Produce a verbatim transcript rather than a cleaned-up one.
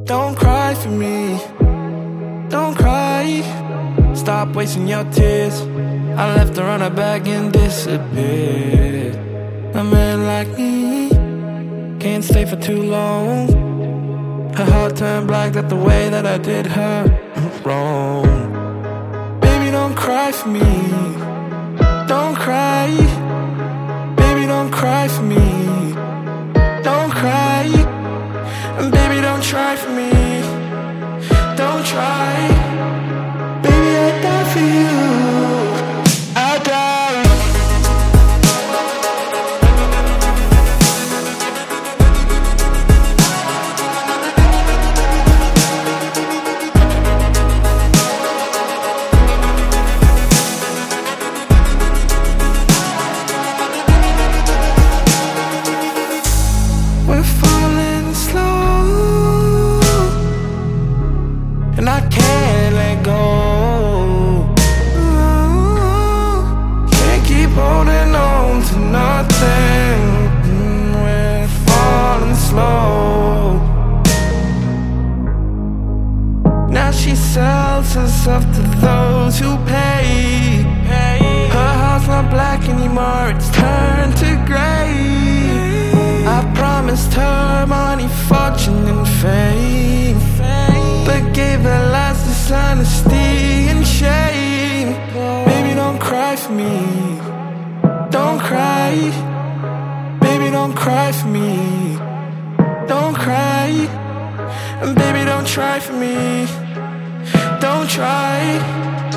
Don't cry for me, don't cry. Stop wasting your tears. I left her on her back and disappeared. A man like me can't stay for too long. Her heart turned black at the way that I did her wrong. Baby, don't cry for me, don't cry. Baby, don't cry for me, don't cry. And baby, don't try for me, don't try. Baby, I die for you, I die. We're falling slow, and I can't let go. Oh, can't keep holding on to nothing. Mm, We're falling slow. Now she sells herself to those who pay. Her heart's not black anymore, it's turned to gray. I promised her money, fortune, and fame, but gave her last dishonesty and shame. Baby, don't cry for me, don't cry. Baby, don't cry for me, don't cry. And baby, don't try for me, don't try.